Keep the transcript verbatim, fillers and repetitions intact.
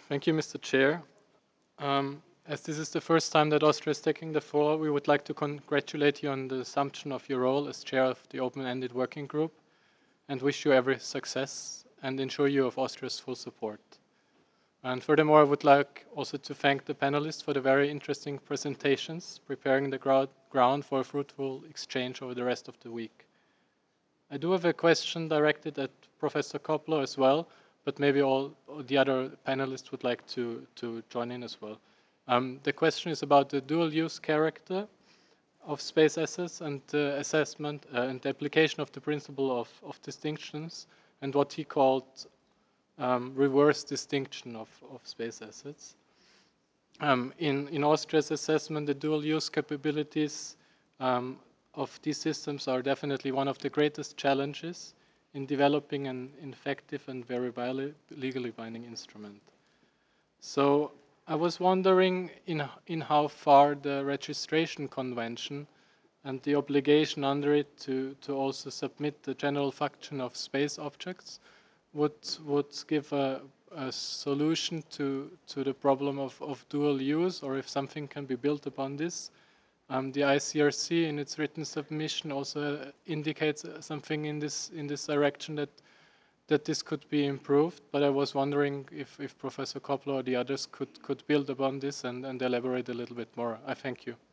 Thank you, Mister Chair. Um, as this is the first time that Austria is taking the floor, we would like to congratulate you on the assumption of your role as chair of the Open-Ended Working Group and wish you every success and ensure you of Austria's full support. And furthermore, I would like also to thank the panelists for the very interesting presentations, preparing the ground for a fruitful exchange over the rest of the week. I do have a question directed at Professor Koplo as well, but maybe all the other panelists would like to, to join in as well. Um, the question is about the dual-use character of space assets and the assessment uh, and the application of the principle of, of distinctions and what he called um, reverse distinction of, of space assets. Um, in, in Austria's assessment, the dual-use capabilities um, of these systems are definitely one of the greatest challenges in developing an effective and very legally binding instrument. So I was wondering in, in how far the registration convention and the obligation under it to, to also submit the general function of space objects would, would give a, a solution to, to the problem of, of dual use, or if something can be built upon this. Um, the I C R C in its written submission also indicates something in this in this direction that that this could be improved. But I was wondering if, if Professor Koplo or the others could could build upon this and, and elaborate a little bit more. I thank you.